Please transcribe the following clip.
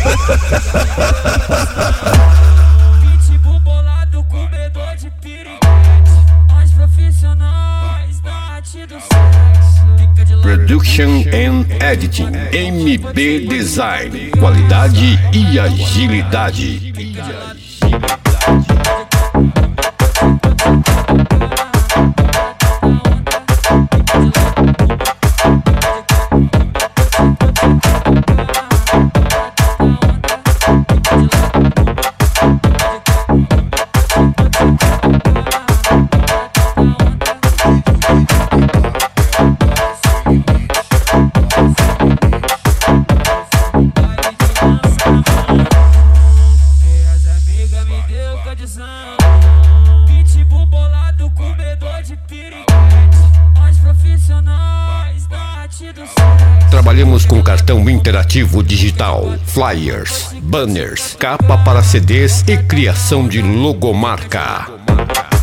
Pitbull bolado, comedor de piriguete. Os profissionais da arte do sexo. Production and Editing, MB Design, qualidade e agilidade. Pitbull bolado, comedor de piriguete. Os profissionais da arte do sexo. Trabalhamos com cartão interativo digital, flyers, banners, capa para CDs e criação de logomarca.